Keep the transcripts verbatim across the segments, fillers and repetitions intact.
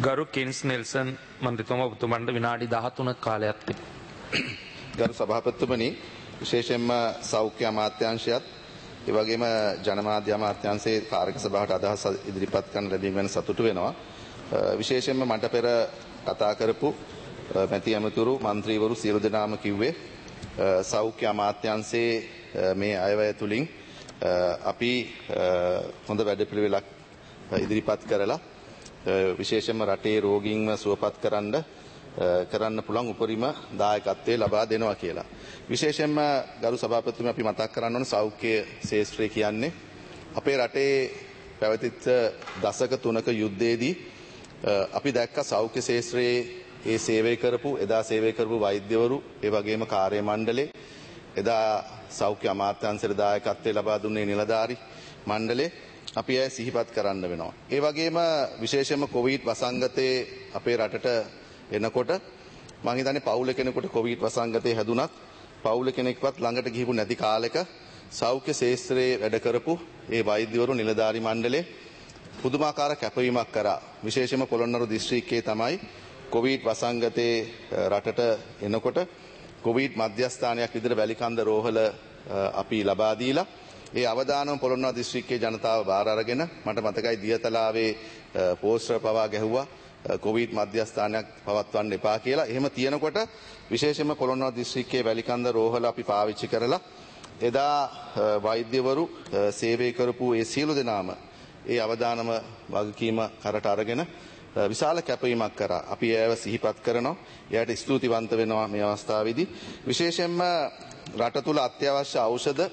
ගරු කින්ස් නෙල්සන් මන්ත්‍රීතුමා ඔබතුමන්ට විනාඩි දහතුනක කාලයක් තිබෙනවා. ගරු සභාපතිතුමනි, විශේෂයෙන්ම සෞඛ්‍ය අමාත්‍යාංශයත් ඒ වගේම ජනමාධ්‍ය අමාත්‍යාංශයේ කාර්යක සභාවට අදහස් ඉදිරිපත් කරන්න ලැබීම ගැන සතුටු වෙනවා. විශේෂයෙන්ම මට පෙර කතා කරපු මැති ඇමතුරු മന്ത്രിවරු සියලු දෙනාම කිව්වේ සෞඛ්‍ය අමාත්‍යාංශයේ මේ අයවැය තුලින් අපි හොඳ වැඩපිළිවෙලක් ඉදිරිපත් කරලා විශේෂයෙන්ම රටේ රෝගීන්ව සුවපත් කරන්න කරන්න පුළුවන් උපරිම දායකත්වය ලබා දෙනවා කියලා. විශේෂයෙන්ම ගරු සභාපතිතුමනි, අපි මතක් කරන්න ඕන සෞඛ්‍ය ශාස්ත්‍රය කියන්නේ අපේ රටේ පැවතිච්ච දශක තුනක යුද්ධයේදී අපි දැක්ක සෞඛ්‍ය ශාස්ත්‍රයේ ඒ සේවය කරපු එදා සේවය කරපු වෛද්‍යවරු, ඒ වගේම කාර්ය මණ්ඩලේ, එදා සෞඛ්‍ය අමාත්‍යාංශයේ දායකත්වය ලබා දුන්නේ නිලධාරි මණ්ඩලේ අපි අය සිහිපත් කරන්න වෙනවා. ඒ වගේම විශේෂයෙන්ම කොවිඩ් වසංගතයේ අපේ රටට එනකොට මම හිතන්නේ පවුල කෙනෙකුට කොවිඩ් වසංගතය හැදුනත් පවුල කෙනෙක්වත් ළඟට ගිහිපු නැති කාලෙක සෞඛ්‍ය ශාස්ත්‍රයේ වැඩ කරපු ඒ වෛද්‍යවරු නිලධාරි මණ්ඩලේ පුදුමාකාර කැපවීමක් කරා. විශේෂයෙන්ම පොළොන්නරු දිස්ත්‍රික්කයේ තමයි කොවිඩ් වසංගතයේ රටට එනකොට කොවිඩ් මධ්‍යස්ථානයක් විදිහට වැලිකන්ද රෝහල අපි ලබා දීලා ඒ අවදානම පොළොන්නරුව දිස්ත්‍රික්කයේ ජනතාව බාර අරගෙන මට මතකයි දියතලාවේ පෝස්ටර් පවා ගැහුවා කොවිඩ් මධ්‍යස්ථානයක් පවත්වන්න එපා කියලා. එහෙම තියෙනකොට විශේෂයෙන්ම පොළොන්නරුව දිස්ත්‍රික්කයේ වැලිකන්ද රෝහල අපි පාවිච්චි කරලා එදා වෛද්‍යවරු සේවය කරපු ඒ සියලු දෙනාම ඒ අවදානම වගකීම කරට අරගෙන විශාල කැපවීමක් කරා. අපි ඒව සිහිපත් කරනවා. එයාට ස්තුතිවන්ත වෙනවා මේ අවස්ථාවේදී. විශේෂයෙන්ම රට තුල අත්‍යවශ්‍ය ඖෂධ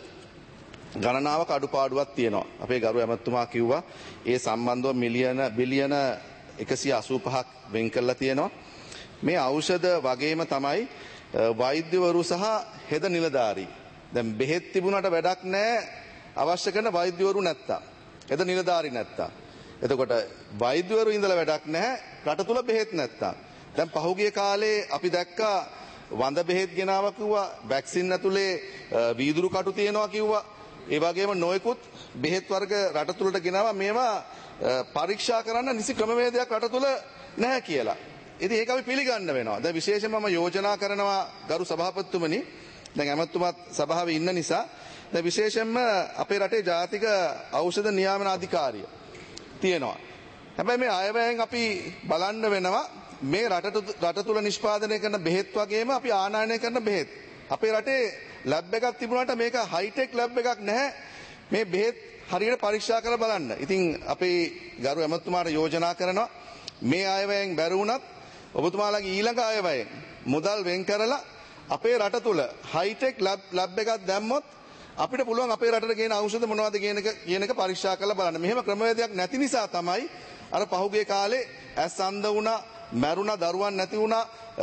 ගණනාවක අඩුපාඩුවක් තියෙනවා. අපේ ගරු ඇමතුමා කිව්වා ඒ සම්බන්ධව මිලියන බිලියන එකසිය අසූ පහක් වෙන් කරලා තියෙනවා. මේ ඖෂධ වගේම තමයි වෛද්‍යවරු සහ හෙද නිලධාරී. දැන් බෙහෙත් තිබුණාට වැඩක් නැහැ අවශ්‍ය කරන වෛද්‍යවරු නැත්තම්. හෙද නිලධාරී නැත්තම්. එතකොට වෛද්‍යවරු ඉඳලා වැඩක් නැහැ රට තුල බෙහෙත් නැත්තම්. දැන් පහුගිය කාලේ අපි දැක්කා වඳ බෙහෙත් ගෙනාවා කිව්වා, වැක්සින් ඇතුලේ වීදුරු කටු තියෙනවා කිව්වා. ඒ වගේම නොයෙකුත් බෙහෙත් වර්ග රට තුලට ගෙනාවා. මේවා පරීක්ෂා කරන්න නිසි ක්‍රමවේදයක් රට තුල නැහැ කියලා. ඉතින් ඒක අපි පිළිගන්න වෙනවා. දැන් විශේෂයෙන්ම මම යෝජනා කරනවා ගරු සභාපතිතුමනි, දැන් ඇමතුමාත් සභාවේ ඉන්න නිසා දැන් විශේෂයෙන්ම අපේ රටේ ජාතික ඖෂධ නියාමන අධිකාරිය තියෙනවා. හැබැයි මේ අයවැයෙන් අපි බලන්න වෙනවා මේ රට රට තුල නිෂ්පාදනය කරන බෙහෙත් වගේම අපි ආනයනය කරන බෙහෙත්. අපේ රටේ ලැබ් එකක් තිබුණාට මේක හයිටෙක් ලැබ් එකක් නැහැ. මේ බෙහෙත් හරියට පරීක්ෂා කරලා බලන්න. ඉතින් අපේ ගරු ඇමතුමාට යෝජනා කරනවා මේ අයවැයෙන් බැරි වුණත් ඔබතුමාලාගේ ඊළඟ අයවැයෙන් මුදල් වෙන් කරලා අපේ රට තුල හයිටෙක් ලැබ් ලැබ් එකක් දැම්මොත් අපිට පුළුවන් අපේ රටට ගේන ඖෂධ මොනවද කියන එක කියන එක පරීක්ෂා කරලා බලන්න. මෙහෙම ක්‍රමවේදයක් නැති නිසා තමයි අර පහුගිය කාලේ ඇස් අන්ධ වුණා, මැරුණා, දරුවන් නැති වුණා,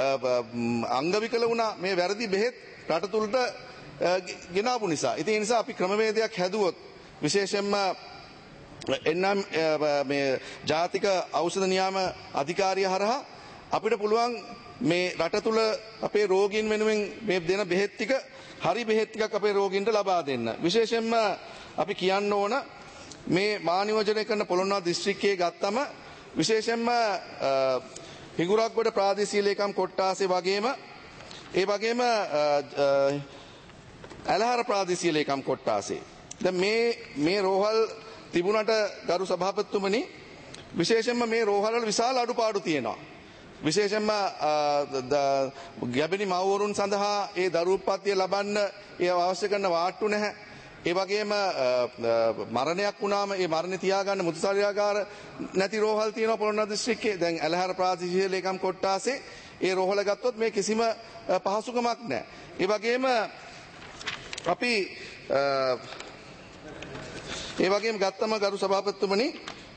අංග විකල වුණා මේ වැරදි බෙහෙත් රට තුලට ගෙනාවු නිසා. ඉතින් ඒ නිසා අපි ක්‍රමවේදයක් හැදුවොත් විශේෂයෙන්ම එන්නම් මේ ජාතික ඖෂධ නියාම අධිකාරිය හරහා අපිට පුළුවන් මේ රට තුල අපේ රෝගීන් වෙනුවෙන් මේ දෙන බෙහෙත් ටික හරි බෙහෙත් ටිකක් අපේ රෝගීන්ට ලබා දෙන්න. විශේෂයෙන්ම අපි කියන්න ඕන මේ මානියෝජනය කරන පොළොන්නරුව දිස්ත්‍රික්කයේ ගත්තම විශේෂයෙන්ම හිඟුරක්ගොඩ ප්‍රාදේශීය ලේකම් කොට්ටාසේ වගේම ඒ වගේම ඇලහර ප්‍රාදේශීය ලේකම් කොට්ටාසේ. දැන් මේ මේ රෝහල් තිබුණට ගරු සභාපතිතුමනි, විශේෂයෙන්ම මේ රෝහල් වල විශාල අඩුපාඩු තියෙනවා. විශේෂයෙන්ම ගැබිණි මව්වරුන් සඳහා ඒ දරුප්පත්තිය ලබන්න ඒ අවශ්‍ය කරන වාට්ටු නැහැ. ඒ වගේම මරණයක් වුණාම ඒ මරණේ තියාගන්න මුතුසාරියාගාර නැති රෝහල් තියෙනවා පොළොන්නරුව දිස්ත්‍රික්කයේ. දැන් ඇලහර ප්‍රාදේශීය ලේකම් කොට්ටාසේ ඒ රෝහල ගත්තොත් මේ කිසිම පහසුකමක් නැහැ. ඒ වගේම අපි ඒ වගේම ගත්තම ගරු සභාපතිතුමනි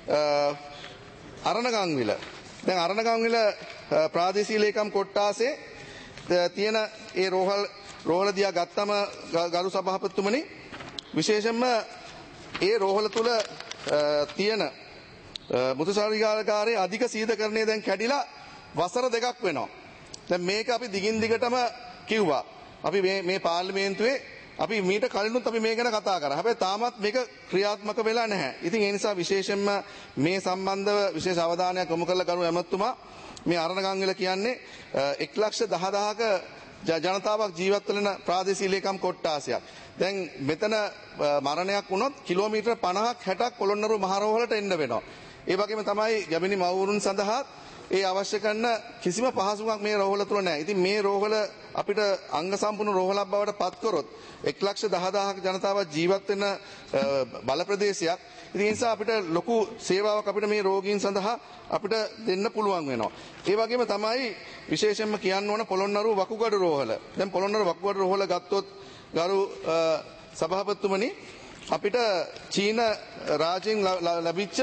අරණගංවිල දැන් අරණගංවිල ප්‍රාදේශීය ලේකම් කොට්ටාසේ තියෙන ඒ රෝහල් රෝහල දිහා ගත්තම ගරු සභාපතිතුමනි විශේෂයෙන්ම ඒ රෝහල තුල තියෙන මුතුසාරියාගාරයේ අධික සීතකරණය දැන් කැඩිලා වසර දෙකක් වෙනවා. දැන් මේක අපි දිගින් දිගටම කිව්වා. අපි මේ මේ පාර්ලිමේන්තුවේ අපි මීට කලිනුත් අපි මේ ගැන කතා කරා. හැබැයි තාමත් මේක ක්‍රියාත්මක වෙලා නැහැ. ඉතින් ඒ නිසා විශේෂයෙන්ම මේ සම්බන්ධව විශේෂ අවධානයක් යොමු කරලා ගරු ඇමතුමා මේ අරණගංගල කියන්නේ එක් ලක්ෂ දහදාහක ජනතාවක් ජීවත් වෙන ප්‍රාදේශීය ලේකම් කොට්ටාසයක්. දැන් මෙතන මරණයක් වුණොත් කිලෝමීටර් පනහක් හැටක් පොළොන්නරුව මහරෝහලට එන්න වෙනවා. ඒ වගේම තමයි ගැබිනි මව්වරුන් සඳහා ඒ අවශ්‍ය කරන කිසිම පහසුකමක් මේ රෝහල තුල නැහැ. ඉතින් මේ රෝහල අපිට අංග සම්පූර්ණ රෝහලක් බවට පත් කරොත් එක් ලක්ෂ දහදාහක ජනතාවක් ජීවත් වෙන බල ප්‍රදේශයක්. ඉතින් ඒ නිසා අපිට ලොකු සේවාවක් අපිට මේ රෝගීන් සඳහා අපිට දෙන්න පුළුවන් වෙනවා. ඒ වගේම තමයි විශේෂයෙන්ම කියන්න ඕන පොළොන්නරුව වකුගඩු රෝහල. දැන් පොළොන්නරුව වකුගඩු රෝහල ගත්තොත් ගරු සභාපතිතුමනි අපිට චීන රාජ්‍යයෙන් ලැබිච්ච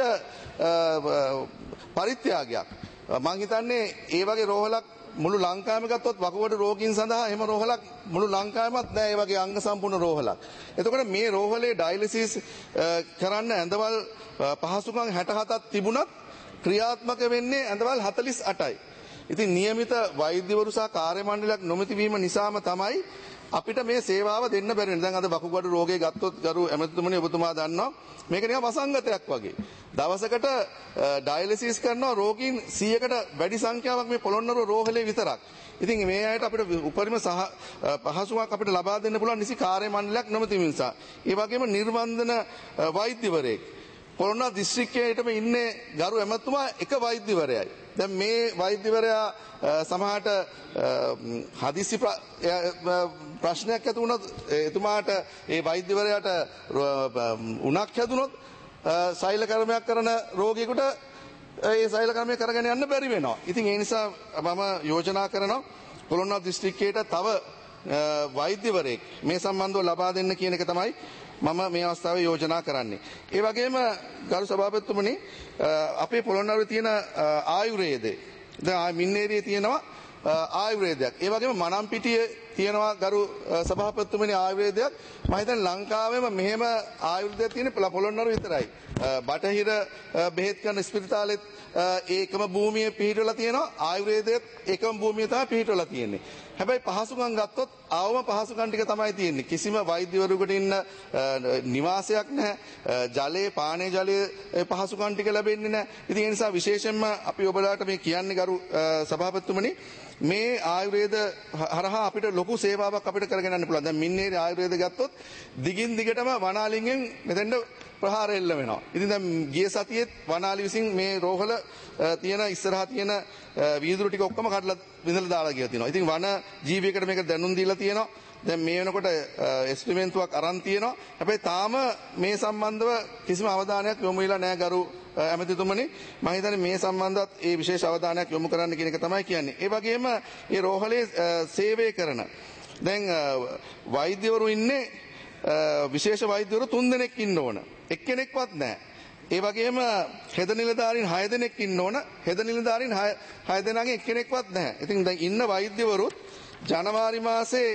පරිත්‍යාගයක්. මම හිතන්නේ ඒ වගේ රෝහලක් මුළු ලංකාවෙම ගත්තොත් වකුගඩු රෝගීන් සඳහා එහෙම රෝහලක් මුළු ලංකාවෙමත් නැහැ ඒ වගේ අංග සම්පූර්ණ රෝහලක්. එතකොට මේ රෝහලේ ඩයලිසිස් කරන්න ඇඳවල් පහසුකම් හැට හතක් තිබුණත් ක්‍රියාත්මක වෙන්නේ ඇඳවල් හතළිස් අටයි. ඉතින් નિયમિત වෛද්‍යවරු සහ කාර්ය මණ්ඩලයක් නොමැති වීම නිසාම තමයි අපිට මේ සේවාව දෙන්න බැරි වෙන්නේ. දැන් අද වකුගඩු රෝගය ගත්තොත් ගරු ඇමතුමනි ඔබතුමා දන්නවා මේක නිකන් වසංගතයක් වගේ. දවසකට ඩයලිසිස් කරනවා රෝගීන් සීයකට වැඩි සංඛ්‍යාවක් මේ පොළොන්නරුව රෝහලේ විතරක්. ඉතින් මේ අයට අපිට උපරිම සහ පහසුවක් අපිට ලබා දෙන්න පුළුවන් නිසි කාර්ය මණ්ඩලයක් නොමැති නිසා. ඒ වගේම නිර්වන්දන වෛද්‍යවරයෙක් පොළොන්නරුව දිස්ත්‍රික්කයේටම ඉන්නේ ගරු ඇමතුමා එක වෛද්‍යවරයයි. දැන් මේ වෛද්‍යවරයා සමහරට හදිසි ප්‍රශ්නයක් ඇති වුණොත් එතුමාට ඒ වෛද්‍යවරයාට උණක් හැදුනොත් සෛල කර්මයක් කරන රෝගියෙකුට ඒ සෛල කර්මය කරගෙන යන්න බැරි වෙනවා. ඉතින් ඒ නිසා මම යෝජනා කරනවා පොළොන්නරුව දිස්ත්‍රික්කයට තව වෛද්‍යවරයෙක් මේ සම්බන්ධව ලබා දෙන්න කියන එක තමයි මම මේ අවස්ථාවේ යෝජනා කරන්නේ. ඒ වගේම ගරු සභාපතිතුමනි අපේ පොළොන්නරුවේ තියෙන ආයුර්වේදේ දැන් මින්නේරියේ තියෙනවා ආයුර්වේදයක්. ඒ වගේම මනම්පිටියේ තියෙනවා ගරු සභාපතිතුමනි ආයුර්වේදයක්. මම හිතන්නේ ලංකාවෙම මෙහෙම ආයුර්වේදයක් තියෙන පොළොන්නරුව විතරයි. බටහිර බෙහෙත් කරන ස්පිරිතාලෙත් ඒකම භූමියේ පිහිටවලා තියෙනවා. ආයුර්වේදයේත් ඒකම භූමියේ තමයි පිහිටවලා තියෙන්නේ. හැබැයි පහසුකම් ගත්තොත් ආවම පහසුකම් ටික තමයි තියෙන්නේ. කිසිම වෛද්‍යවරුෙකුට ඉන්න නිවාසයක් නැහැ. ජලයේ පානීය ජලයේ පහසුකම් ටික ලැබෙන්නේ නැහැ. ඉතින් ඒ නිසා විශේෂයෙන්ම අපි ඔබලාට මේ කියන්නේ ගරු සභාපතිතුමනි මේ ආයුර්වේද හරහා අපිට ලොකු සේවාවක් අපිට කරගෙන යන්න පුළුවන්. දැන් මින්නේරි ආයුර්වේද ගත්තොත් දිගින් දිගටම වනාලින්ගෙන් මෙතෙන්ට ප්‍රහාර එල්ල වෙනවා. ඉතින් දැන් ගිය සතියේත් වනාලි විසින් මේ රෝහල තියෙන ඉස්සරහා තියෙන වීදුරු ටික ඔක්කොම කඩලා විඳලා දාලා ගියා තියෙනවා. ඉතින් වන ජීවියෙකුට මේක දැනුම් දීලා තියෙනවා. දැන් මේ වෙනකොට එස්ටිමේන්තුවක් අරන් තියෙනවා. හැබැයි තාම මේ සම්බන්ධව කිසිම අවධානයක් යොමු වෙලා නැහැ ගරු ඇමතිතුමනි. මම හිතන්නේ මේ සම්බන්ධවත් ඒ විශේෂ අවධානයක් යොමු කරන්න කියන එක තමයි කියන්නේ. ඒ වගේම මේ රෝහලේ සේවය කරන දැන් වෛද්‍යවරු ඉන්නේ විශේෂ වෛද්‍යවරු තුන් දෙනෙක් ඉන්න ඕන. එක්කෙනෙක්වත් නැහැ. ඒ වගේම හෙද නිලධාරීන් හය දෙනෙක් ඉන්න ඕන. හෙද නිලධාරීන් හය දෙනාගෙන් එක්කෙනෙක්වත් නැහැ. ඉතින් දැන් ඉන්න වෛද්‍යවරුත් ජනවාරි මාසේ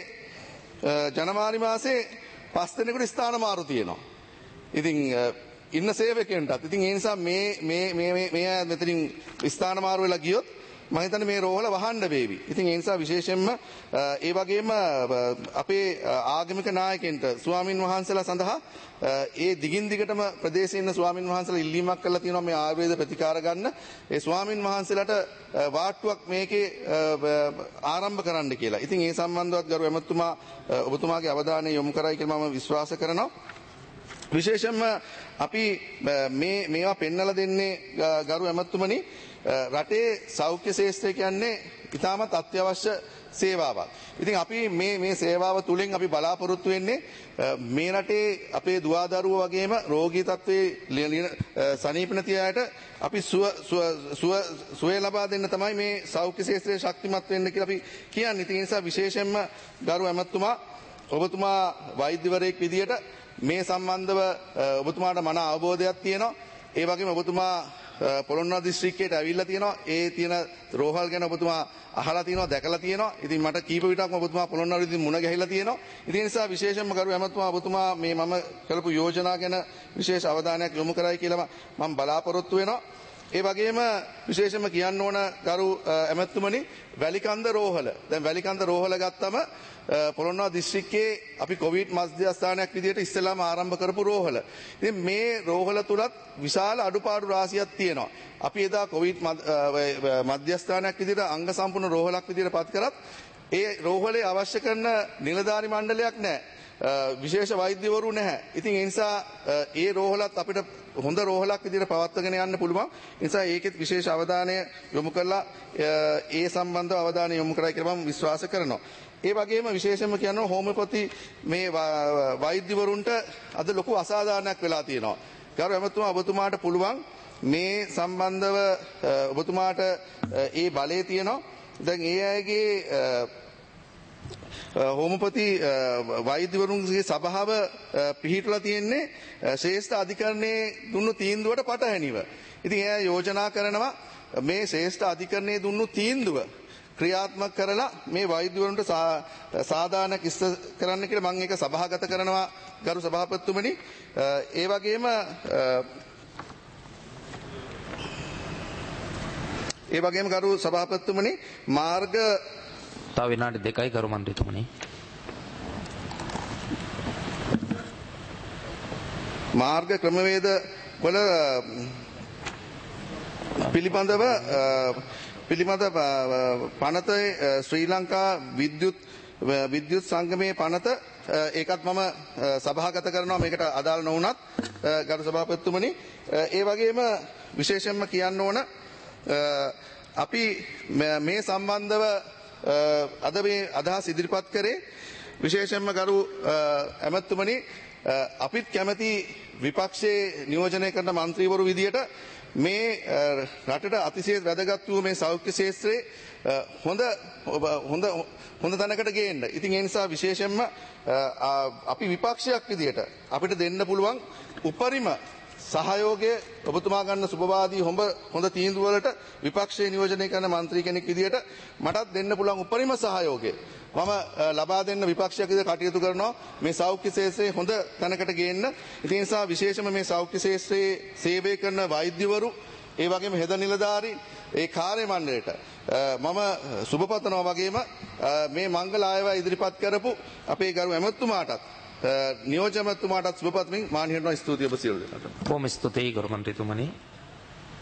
ජනවාරි මාසේ පස් දෙනෙකුට ස්ථාන මාරු තියෙනවා. ඉතින් ඉන්න සේවකයන්ටත්. ඉතින් ඒ නිසා මේ මේ මේ මේ මෙතනින් ස්ථාන මාරු වෙලා ගියොත් මම හිතන්නේ මේ රෝහල වහන්න වේවි. ඉතින් ඒ නිසා විශේෂයෙන්ම ඒ වගේම අපේ ආගමික නායකයන්ට ස්වාමින් වහන්සේලා සඳහා ඒ දිගින් දිගටම ප්‍රදේශයේ ඉන්න ස්වාමින් වහන්සේලා ඉල්ලීමක් කරලා තියෙනවා මේ ආයුර්වේද ප්‍රතිකාර ගන්න. ඒ ස්වාමින් වහන්සේලාට වාට්ටුවක් මේකේ ආරම්භ කරන්න කියලා. ඉතින් ඒ සම්බන්ධවත් ගරු එමතුමා ඔබතුමාගේ අවධානය යොමු කරයි කියලා මම විශ්වාස කරනවා. විශේෂයෙන්ම අපි මේ මේවා පෙන්වලා දෙන්නේ ගරු එමතුමනි රටේ සෞඛ්‍ය ශාස්ත්‍රය කියන්නේ ඉතාමත් අත්‍යවශ්‍ය සේවාවක්. ඉතින් අපි මේ මේ සේවාව තුලින් අපි බලාපොරොත්තු වෙන්නේ මේ රටේ අපේ දුවදරුවෝ වගේම රෝගී තත්ත්වයේ සනීප නැති අයට අපි සුව සුව සුවය ලබා දෙන්න තමයි මේ සෞඛ්‍ය ශාස්ත්‍රය ශක්තිමත් වෙන්න කියලා අපි කියන්නේ. ඉතින් ඒ නිසා විශේෂයෙන්ම ගරු ඇමතුමා ඔබතුමා වෛද්‍යවරයෙක් විදියට මේ සම්බන්ධව ඔබතුමාට මන අවබෝධයක් තියෙනවා. ඒ වගේම ඔබතුමා පොළොන්නරුව දිස්ත්‍රික්කයට ඇවිල්ලා තියෙනවා. ඒ තියෙන රෝහල් ගැන ඔබතුමා අහලා තියෙනවා, දැකලා තියෙනවා. ඉතින් මට කීප විටක්ම ඔබතුමා පොළොන්නරුවේදී මුණ ගැහිලා තියෙනවා. ඉතින් ඒ නිසා විශේෂයෙන්ම ගරු ඇමතුමා ඔබතුමා මේ මම කළපු යෝජනා ගැන විශේෂ අවධානයක් යොමු කරයි කියලා මම බලාපොරොත්තු වෙනවා. ඒ වගේම විශේෂයෙන්ම කියන්න ඕන ගරු ඇමතුමනි වැලිකන්ද රෝහල. දැන් වැලිකන්ද රෝහල ගත්තම පොළොන්නරුව දිස්ත්‍රික්කයේ අපි කොවිඩ් මධ්‍යස්ථානයක් විදිහට ඉස්සෙල්ලාම ආරම්භ කරපු රෝහල. ඉතින් මේ රෝහල තුලත් විශාල අඩුපාඩු රාශියක් තියෙනවා. අපි එදා කොවිඩ් මධ්‍යස්ථානයක් විදිහට අංග සම්පූර්ණ රෝහලක් විදිහට පත් කරත් ඒ රෝහලේ අවශ්‍ය කරන නිලධාරි මණ්ඩලයක් නැහැ. විශේෂ වෛද්‍යවරු නැහැ. ඉතින් ඒ නිසා ඒ රෝහලත් අපිට හොඳ රෝහලක් විදිහට පවත්වාගෙන යන්න පුළුවන්. ඒ නිසා ඒකෙත් විශේෂ අවධානය යොමු කරලා ඒ සම්බන්ධව අවධානය යොමු කරයි කියලා මම විශ්වාස කරනවා. ඒ වගේම විශේෂයෙන්ම කියනවා හෝමියෝපති මේ වෛද්‍යවරුන්ට අද ලොකු අසාධාරණයක් වෙලා තියෙනවා. ගරු ඇමතුමා ඔබතුමාට පුළුවන් මේ සම්බන්ධව ඔබතුමාට ඒ බලය තියෙනවා. දැන් ඒ අයගේ හෝමියෝපති වෛද්‍යවරුන්ගේ සභාව පිහිටලා තියෙන්නේ ශ්‍රේෂ්ඨ අධිකරණයේ දුන්නු තීන්දුවට පටහැනිව. ඉතින් එයා යෝජනා කරනවා මේ ශ්‍රේෂ්ඨ අධිකරණයේ දුන්නු තීන්දුව ක්‍රියාත්මක කරලා මේ වෛද්‍යවරුන්ට සාධාරණයක් ඉස්ස කරන්න කියලා මම ඒක සභාගත කරනවා ගරු සභාපතිතුමනි. ඒ වගේම ඒ වගේම ගරු සභාපතිතුමනි මාර්ග තව විනාඩි දෙකයි ගරු මන්ත්‍රීතුමනි. මාර්ග ක්‍රමවේද වල පිළිබඳව පිළිබඳ පනත ශ්‍රී ලංකා විද්‍යුත් විද්‍යුත් සංගමයේ පනත ඒකත් මම සභාගත කරනවා මේකට අදාළ නොවුනත් ගරු සභාපතිතුමනි. ඒ වගේම විශේෂයෙන්ම කියන්න ඕන අපි මේ සම්බන්ධව අද මේ අදහස් ඉදිරිපත් කරේ විශේෂයෙන්ම ගරු ඇමතුමනි අපිත් කැමති විපක්ෂයේ නියෝජනය කරන මන්ත්‍රීවරු විදියට මේ රටට අතිශය වැදගත් වූ මේ සෞඛ්‍ය ශාස්ත්‍රයේ හොඳ හොඳ හොඳ තැනකට ගේන්න. ඉතින් ඒ නිසා විශේෂයෙන්ම අපි විපක්ෂයක් විදියට අපිට දෙන්න පුළුවන් උපරිම සහයෝගය ඔබතුමා ගන්න සුබවාදී හොඳ හොඳ තීන්දුව වලට විපක්ෂයේ නියෝජනය කරන മന്ത്രി කෙනෙක් විදියට මටත් දෙන්න පුළුවන් උපරිම සහයෝගය මම ලබා දෙන්න විපක්ෂයක් විදියට කටයුතු කරනවා මේ සෞඛ්‍ය ශාස්ත්‍රයේ හොඳ තැනකට ගේන්න. ඒ නිසා විශේෂම මේ සෞඛ්‍ය ශාස්ත්‍රයේ සේවය කරන වෛද්‍යවරු ඒ වගේම හෙද නිලධාරීන් ඒ කාර්ය මණ්ඩලයට මම සුබපතනවා වගේම මේ මංගල ආයවැය ඉදිරිපත් කරපු අපේ ගරු ඇමතුමාටත් නියෝජ්‍යමතුමාටත් සුබපතමින් මාන හිමියන්ට ස්තුතිය ඔබ සියලු දෙනාට. බොහොම ස්තුතියි ගරු මන්ත්‍රීතුමනි.